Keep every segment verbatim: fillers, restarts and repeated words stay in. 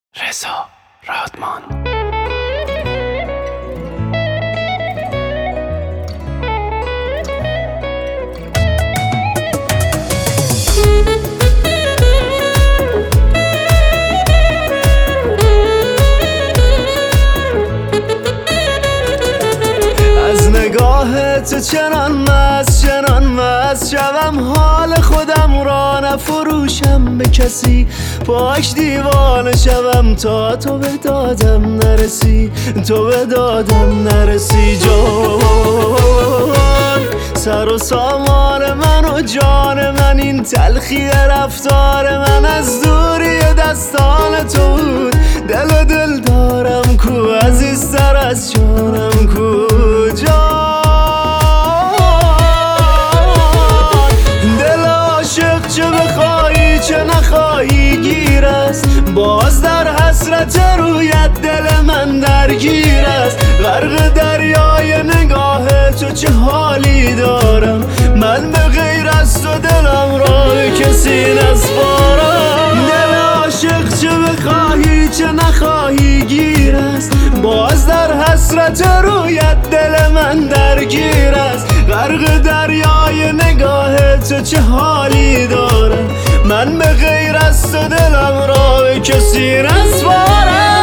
رضا رادمان. از نگاه تو چنان مست چنان مست شوم حال خودم را نفروشم به کسی، پاک دیوانه شوم تا تو به دادم نرسی، تو به دادم نرسی. جان سر و سامان من و جان من، این تلخی رفتار من از دوری دستان تو بود. دل و دل دارم کو عزیزتر از جانم کو. چه بخواهی چه نخواهی گیر است، باز در حسرت رویت دل من درگیر است. غرق دریای نگاه تو چه حالی دارم، من به غیر از تو دلم را به کسی نسپارم. دل عاشق چه بخواهی چه نخواهی گیر است، باز در حسرت رویت دل من درگیر است. غرق دریای نگاه تو چه حالی دارم، من به غیر از تو دلم را به کسی نسپارم.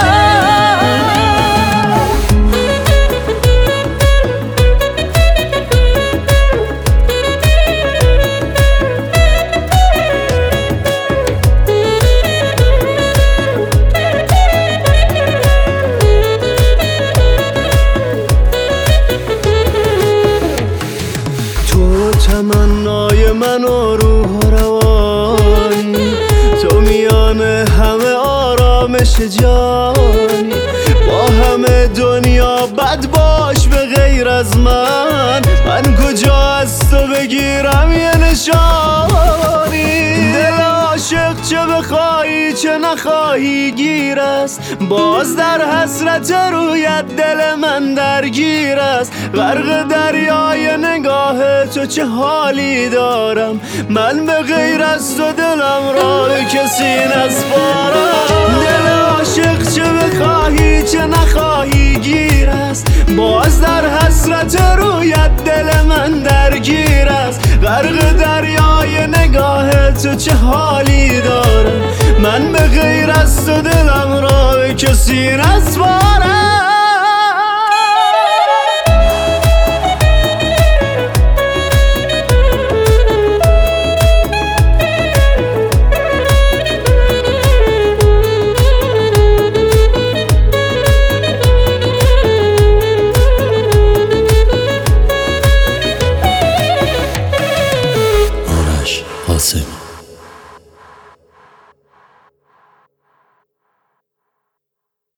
تمنای من و روح و روانی، تو میان همه آرامش جانی. با همه دنیا بد باش به غیر از من، من کجا از تو بگیرم یه نشانی. دل عاشق چه بخواهی چه نخواهی گیر است، باز در حسرت رویت دل من درگیر است. غرق دریای نگاه تو چه حالی دارم، من به غیر از تو دلم را به کسی نسپارم. دل عاشق چه بخواهی چه نخواهی گیر است، باز در حسرت رویت دل من درگیر است. غرق دریای نگاه تو چه حالی دارم، من به غیر از تو دلم را به کسی نسپارم. آرش قاسمی.